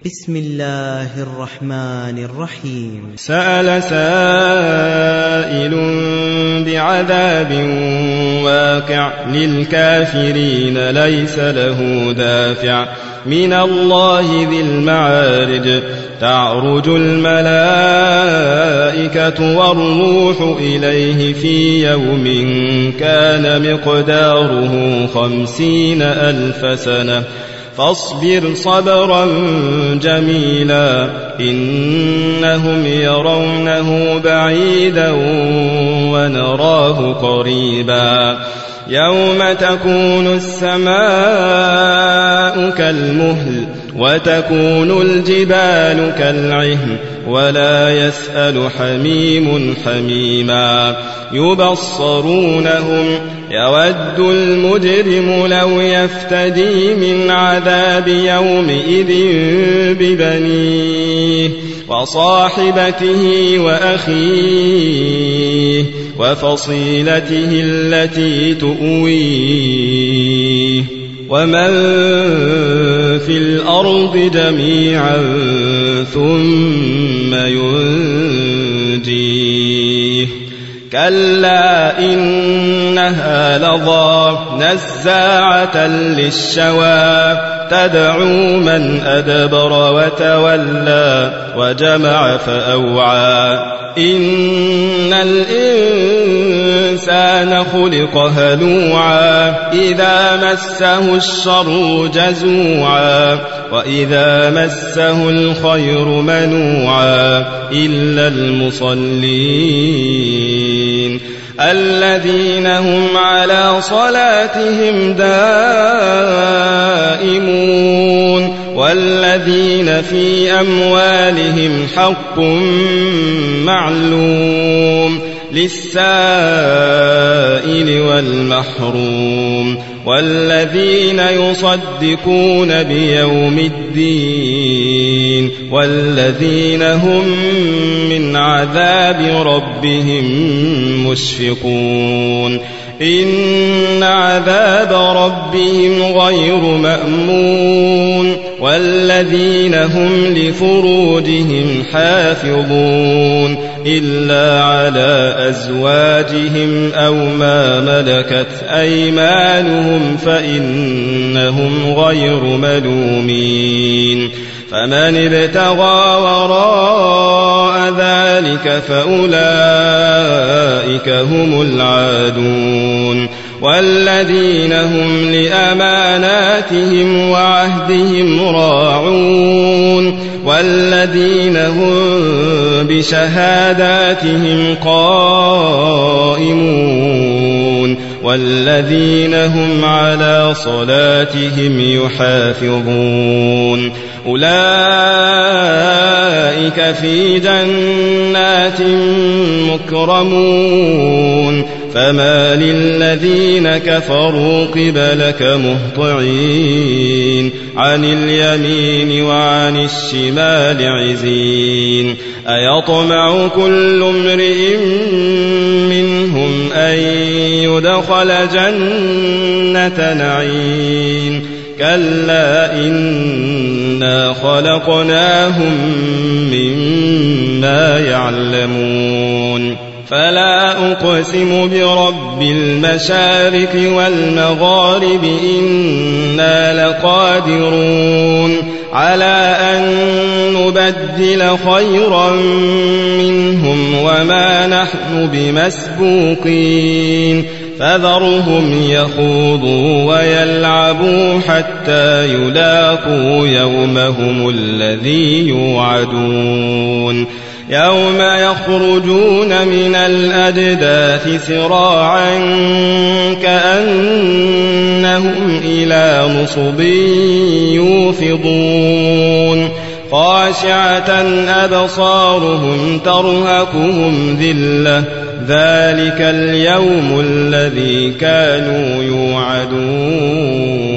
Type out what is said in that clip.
بسم الله الرحمن الرحيم. سأل سائل بعذاب واقع للكافرين ليس له دافع من الله ذي المعارج تعرج الملائكة والروح إليه في يوم كان مقداره 50,000 سنة فاصبر صبرا جميلا إنهم يرونه بعيدا ونراه قريبا يوم تكون السماء كالمهل وتكون الجبال كالعهن ولا يسأل حميم حميما يبصرونهم يود المجرم لو يفتدي من عذاب يومئذ ببنيه وصاحبته وأخيه وفصيلته التي تؤويه ومن في الأرض جميعا ثم ينجيه كلا إنها لظى نزاعة للشوى تدعو من أدبر وتولى وجمع فأوعى إن الإنسان خلق هلوعا إذا مسه الشر جزوعا وإذا مسه الخير منوعا إلا المصلين الذين هم على صلاتهم دائمون والذين في أموالهم حق معلوم للسائل والمحروم والذين يصدقون بيوم الدين والذين هم من عذاب ربهم مشفقون إن عذاب ربهم غير مأمون والذين هم لفروجهم حافظون إلا على أزواجهم أو ما ملكت أيمانهم فإنهم غير ملومين فمن ابتغى وراء ذلك فأولئك هم العادون والذين هم لأماناتهم وعهدهم راعون والذين هم بشهاداتهم قائمون والذين هم على صلاتهم يحافظون أولئك في جنات مكرمون فما للذين كفروا قبلك مهطعين عن اليمين وعن الشمال عزين أيطمع كل امرئ منهم أن يدخل جنة نعيم كلا إنا خلقناهم مما يعلمون فلا أقسم برب المشارق والمغارب إنا لقادرون على أن نبدل خيرا منهم وما نحن بمسبوقين فذرهم يخوضوا ويلعبوا حتى يلاقوا يومهم الذي يوعدون يوم يخرجون من الأجداث سراعا كأنهم إلى نصب يوفضون خاشعة أبصارهم ترهقهم ذلة ذلك اليوم الذي كانوا يوعدون